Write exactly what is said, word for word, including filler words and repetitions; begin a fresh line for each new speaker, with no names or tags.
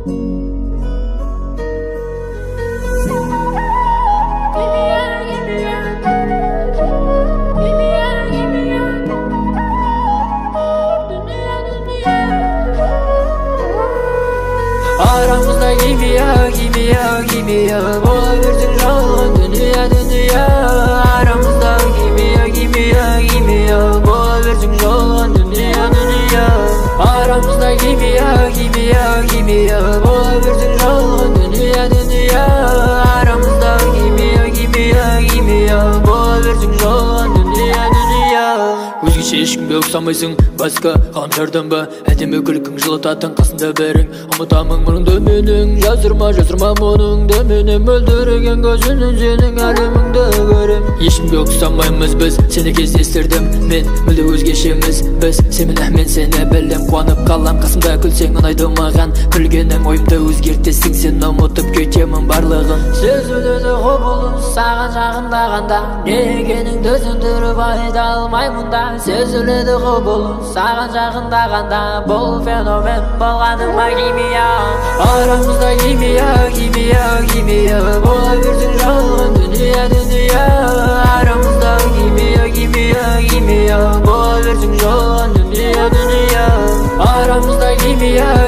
Aramızda kimya, kimya, kimya bola versin жалған dünya, dünya. Aramızda kimya, kimya, kimya bola versin жалған dünya, dünya. Aramızda kimya, kimya, kimya bola versin жалған dünya, dünya. Aramızda kimya, kimya, kimya bola versin жалған dünya, dünya. Өзгеше ешкімге ұқсамайсың, басқа ғаламшардан ба әдемі күлкің жылытатын қасында бәрің. Ұмытамын мұныңды менің, жазырма, жазырма мұныңды менің, мөлдіреген көзінен сенің әлеміңді көрем. Ешкімге ұқсамаймыз біз, сені кездестірдім мен, мүлде өзгешеміз біз. Сен мен, мен сені білем, қуанып қалам қасымда күлсең ұнайды маған. Күлгенің ойымды өзгертесің, сен ұмытып кетемін барлығын. Сезіледі құбылыс саған жақындағанда, не екеніңді түсіндіріп айта алмаймын да. Сезіледі құбылыс саған жақындағанда, бұл феномен болғаның ба химия. Арамызда химия, химия, химия бола берсін жалған дүния, дүния. Арамызда химия, химия, химия бола берсін жалған дүния, дүния. Арамызда химия,